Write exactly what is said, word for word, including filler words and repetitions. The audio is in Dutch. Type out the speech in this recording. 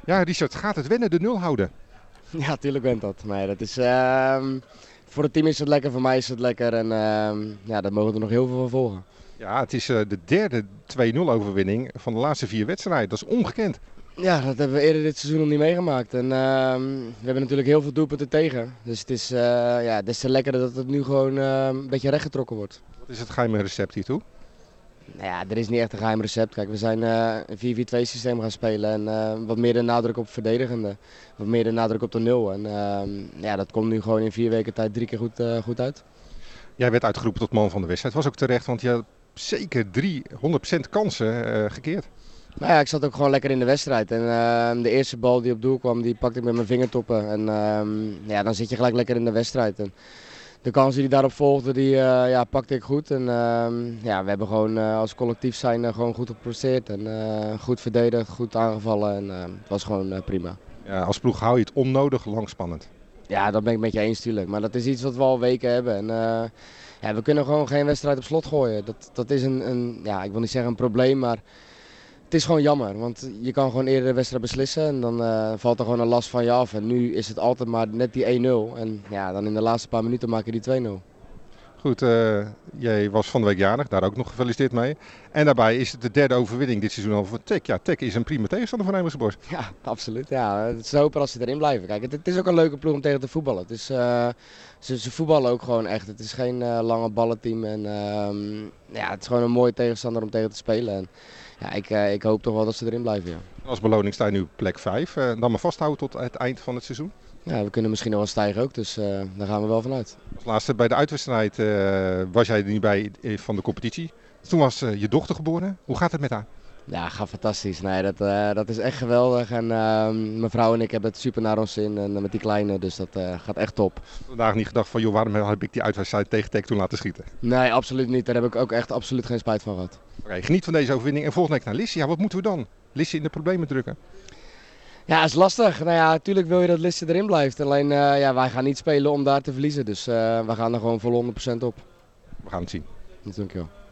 Ja, Richard, gaat het wennen, de nul houden? Ja, tuurlijk bent dat. Maar dat is, ehm, voor het team is het lekker, voor mij is het lekker. En ehm, ja, daar mogen er nog heel veel van volgen. Ja, het is uh, de derde twee nul overwinning van de laatste vier wedstrijden. Dat is ongekend. Ja, dat hebben we eerder dit seizoen nog niet meegemaakt. En ehm, we hebben natuurlijk heel veel doelpunten tegen. Dus het is uh, ja, des te lekkerder dat het nu gewoon uh, een beetje rechtgetrokken wordt. Wat is het geheime recept hiertoe? Nou ja, er is niet echt een geheim recept. Kijk, we zijn uh, een vier vier twee systeem gaan spelen en uh, wat meer de nadruk op verdedigende. Wat meer de nadruk op de nul. En uh, ja, dat komt nu gewoon in vier weken tijd drie keer goed, uh, goed uit. Jij werd uitgeroepen tot man van de wedstrijd. Was ook terecht, want je had zeker driehonderd procent kansen uh, gekeerd. Nou ja, ik zat ook gewoon lekker in de wedstrijd. En uh, de eerste bal die op doel kwam, die pakte ik met mijn vingertoppen. En uh, ja, dan zit je gelijk lekker in de wedstrijd. En de kansen die daarop volgden, die uh, ja, pakte ik goed. En uh, ja, we hebben gewoon uh, als collectief zijn uh, gewoon goed gepresteerd. En uh, goed verdedigd, goed aangevallen. En uh, het was gewoon uh, prima. Ja, als ploeg hou je het onnodig lang spannend. Ja, dat ben ik met je eens natuurlijk. Maar dat is iets wat we al weken hebben. En, uh, ja, we kunnen gewoon geen wedstrijd op slot gooien. Dat, dat is een, een, ja, ik wil niet zeggen een probleem, maar het is gewoon jammer. Want je kan gewoon eerder de wedstrijd beslissen en dan uh, valt er gewoon een last van je af. En nu is het altijd maar net die één nul. En ja, dan in de laatste paar minuten maak je die twee nul. Goed, uh, jij was van de week jarig, daar ook nog gefeliciteerd mee. En daarbij is het de derde overwinning dit seizoen al voor T E C. Ja, T E C is een prima tegenstander van Emmersborst. Ja, absoluut. Ja. Het is te hopen als ze erin blijven. Kijk, het, het is ook een leuke ploeg om tegen te voetballen. Het is, uh, ze, ze voetballen ook gewoon echt. Het is geen uh, lange ballenteam. En, uh, ja, het is gewoon een mooie tegenstander om tegen te spelen. En, ja, ik, uh, ik hoop toch wel dat ze erin blijven. Ja. Als beloning sta je nu op plek vijf. Uh, dan maar vasthouden tot het eind van het seizoen. Ja, we kunnen misschien nog wel stijgen ook, dus uh, daar gaan we wel vanuit. Als laatste bij de uitwedstrijd uh, was jij er niet bij van de competitie. Toen was uh, je dochter geboren. Hoe gaat het met haar? Ja, gaat fantastisch. Nee, dat, uh, dat is echt geweldig. En uh, mijn vrouw en ik hebben het super naar ons zin en uh, met die kleine, dus dat uh, gaat echt top. Vandaag niet gedacht van, joh, waarom heb ik die uitwedstrijd tegen T E C toen laten schieten? Nee, absoluut niet. Daar heb ik ook echt absoluut geen spijt van gehad. Oké, okay, geniet van deze overwinning en volgende week naar Lisse. Ja, wat moeten we dan? Lisse in de problemen drukken? Ja, dat is lastig. Nou ja, natuurlijk wil je dat Lisse erin blijft. Alleen, uh, ja, wij gaan niet spelen om daar te verliezen. Dus uh, we gaan er gewoon vol honderd procent op. We gaan het zien. Dankjewel.